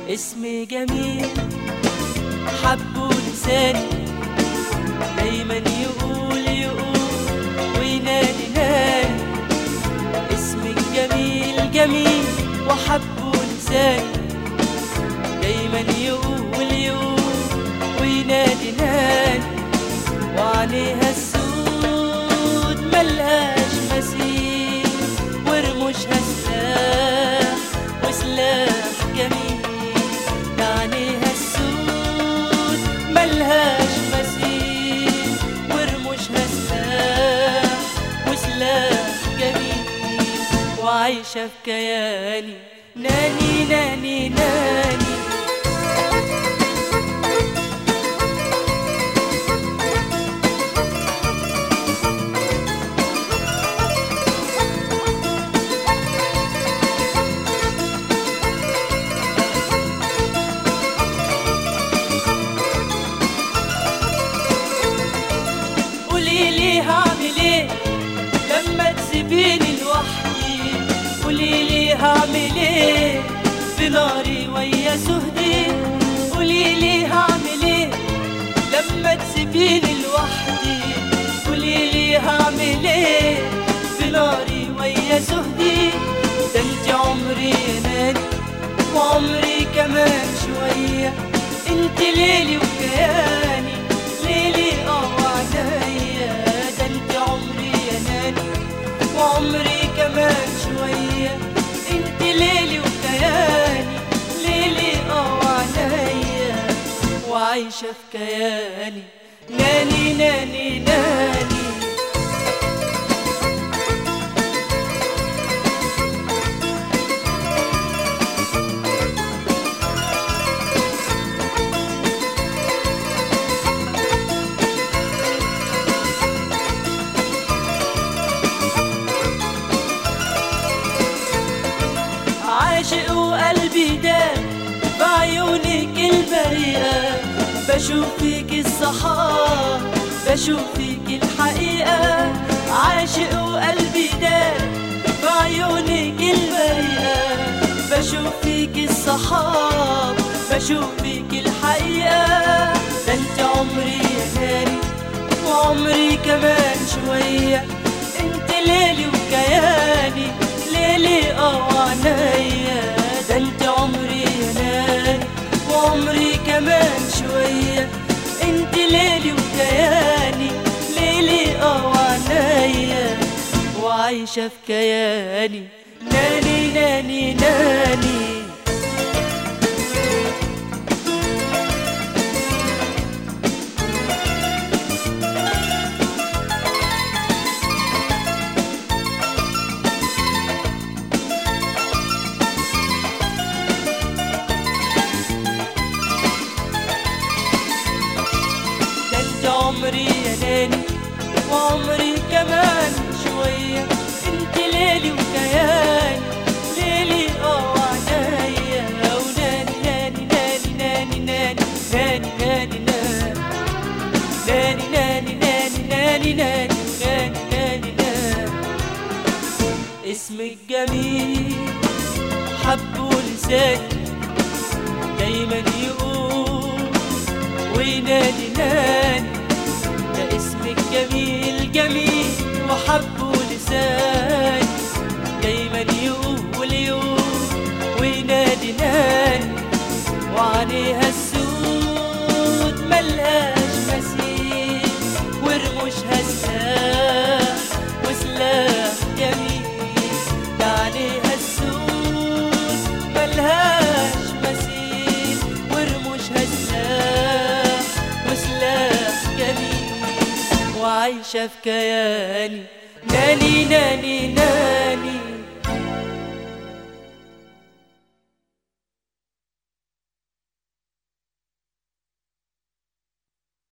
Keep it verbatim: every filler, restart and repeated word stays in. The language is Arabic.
اسم جميل حبه لساني، دايما يقول يقول وينادي نادي. اسم جميل جميل وحبه لساني، دايما يقول يقول وينادي نادي. وعليها السود ملهاش مثيل، ورموشها سلاح وسلاح جميل. عليها السود ملهاش مثيل، ورموشها سلاح وسلاح جميل. وعايشة في كياني ناني ناني ناني. قوليلي هعمل ايه لما تسيبيني لوحدي، قوليلي هعمل ايه في ناري ويا سهدي. قوليلي هعمل ايه لما تسيبيني لوحدي، قوليلي هعمل ايه في ناري ويا سهدي. ده انت عمري يا ناني وعمري كمان شوية، انت ليلي وكياني ليلي اه وعنايا. ده انت عمري يا ناني وعمري كمان شوية، انت ليلي وكياني ليلي اه وعنايا. وعايشة في كياني ناني ناني ناني. عاشق وقلبي داب بعيونك البريئة، بشوف فيك الصحاب بشوف فيك الحقيقة. عاشق وقلبي داب بعيونك البريئة، بشوف فيك الصحاب بشوف فيك الحقيقة. ده انت عمري يا ناني وعمري كمان شوية، انت ليلي وكياني ليلي اه وعنايا. ده انت عمري يا ناني وعمري كمان شوية، انت ليلي وكياني ليلي اه وعنايا. وعايشة في كياني ناني ناني ناني. عمري يا ناني وعمري كمان شوية، انت ليلي وكياني ليلي اه وعنايا. وناني ناني ناني ناني ناني ناني ناني ناني ناني ناني ناني ناني ناني ناني ناني. اسمك جميل حبه لساني، دايما يقول وينادي ناني. ده اسمك جميل جميل وحبه لساني، دايما يقول يقول وينادي ناني. وعليها السود ملهاش مثيل، ورموشها سلاح وسلاح جميل. ده عليها السود ملهاش مثيل، ورموشها سلاح وسلاح جميل. وعايشة في كياني ناني ناني ناني.